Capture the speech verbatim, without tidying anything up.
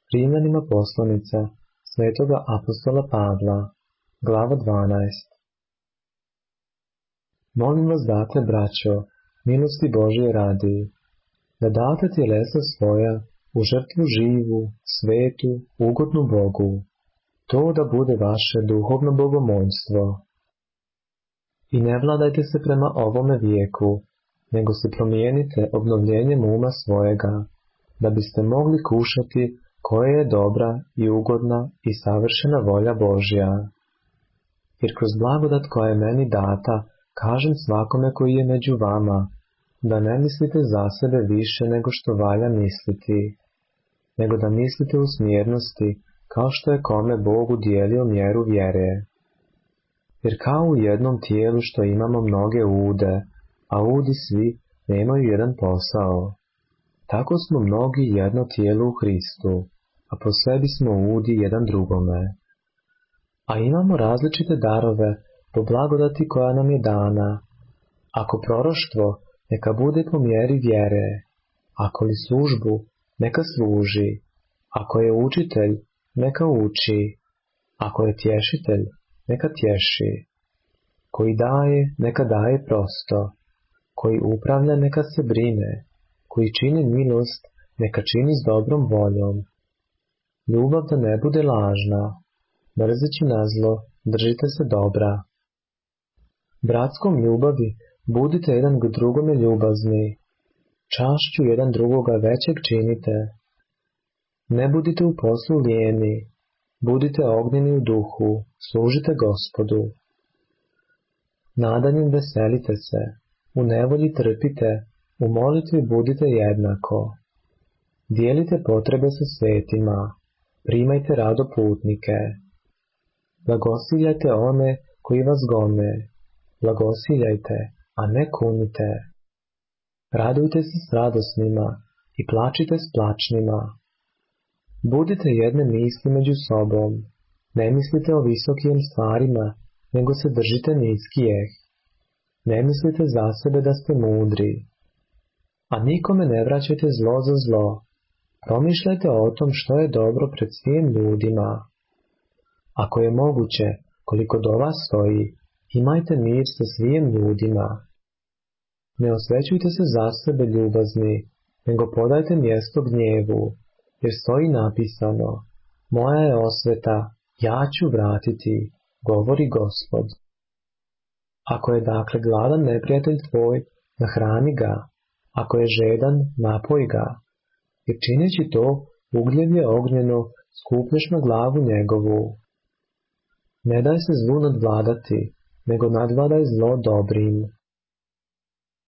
Rimljanima poslanica svetoga apostola Pavla, glava dvanaest. Molim vas dakle, braćo, milosti Božije radi, da date tjelesa svoja u žrtvu živu, svetu, ugodnu Bogu, to da bude vaše duhovno bogomolstvo. I ne vladajte se prema ovome vijeku, nego se promijenite obnovljenjem uma svojega, da biste mogli kušati koja je dobra i ugodna i savršena volja Božja. Jer kroz blagodat koja je meni data, kažem svakome koji je među vama, da ne mislite za sebe više nego što valja misliti, nego da mislite u smjernosti, kao što je kome Bog udijelio mjeru vjere. Jer kao u jednom tijelu što imamo mnoge ude, a udi svi nemaju jedan posao, tako smo mnogi jedno tijelo u Hristu, a po sebi smo udi jedan drugome. A imamo različite darove po blagodati koja nam je dana. Ako proroštvo, neka bude po mjeri vjere, ako li službu, neka služi, ako je učitelj, neka uči, ako je tješitelj, neka tješi. Koji daje, neka daje prosto, koji upravlja, neka se brine, koji čini milost, neka čini s dobrom voljom. Ljubav da ne bude lažna, mrzeći na zlo, držite se dobra. Bratskom ljubavi budite jedan k drugome ljubazni, čašću jedan drugoga većeg činite. Ne budite u poslu lijeni, budite ognjeni u duhu, služite Gospodu. Nadanjem veselite se, u nevolji trpite, u molitvi budite jednako. Dijelite potrebe sa svetima, primajte rado putnike. Blagosiljajte one koji vas gone, blagosiljajte, a ne kunite. Radujte se s radosnima i plačite s plačnima. Budite jedne misli među sobom, ne mislite o visokim stvarima, nego se držite niskijeh. Ne mislite za sebe da ste mudri. A nikome ne vraćajte zlo za zlo. Promišljajte o tom što je dobro pred svim ljudima. Ako je moguće, koliko do vas stoji, imajte mir sa svim ljudima. Ne osvećujte se za sebe ljubazni, nego podajte mjesto gnjevu, jer stoji napisano: moja je osveta, ja ću vratiti, govori Gospod. Ako je dakle gladan neprijatelj tvoj, nahrani ga, ako je žedan, napoj ga, jer čineći to, ugljev je ognjeno, skuplješ na glavu njegovu. Ne daj se zlu nadvladati, nego nadvladaj zlo dobrim.